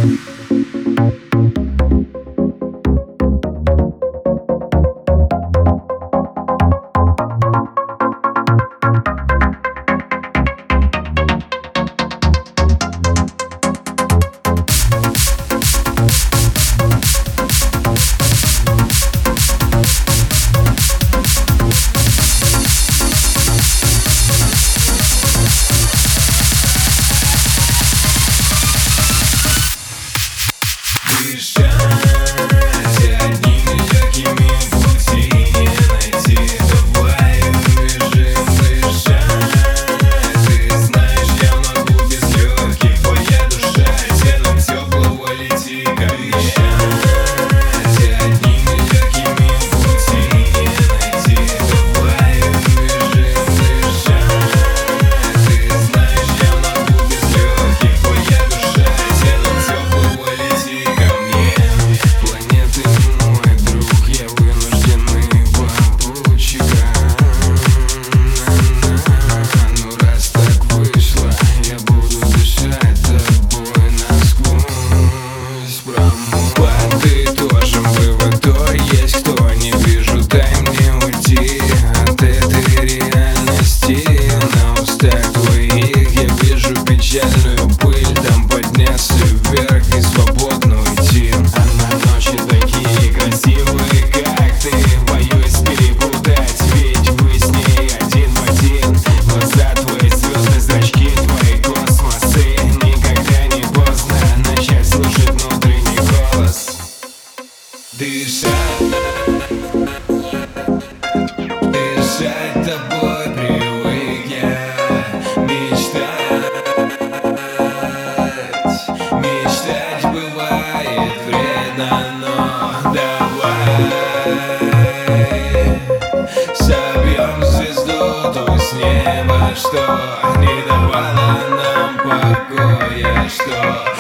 Печальную пыль там подняться вверх и свободно уйти. А на ночи такие красивые, как ты, боюсь перепутать, ведь вы с ней один в один. Глаза твои, звезды, зрачки твои, космосы. Никогда не поздно начать слушать внутренний голос. Дышать тобой привык я. Мечтать бывает вредно, но давай собьем звезду ту с неба, что не давала нам покоя, что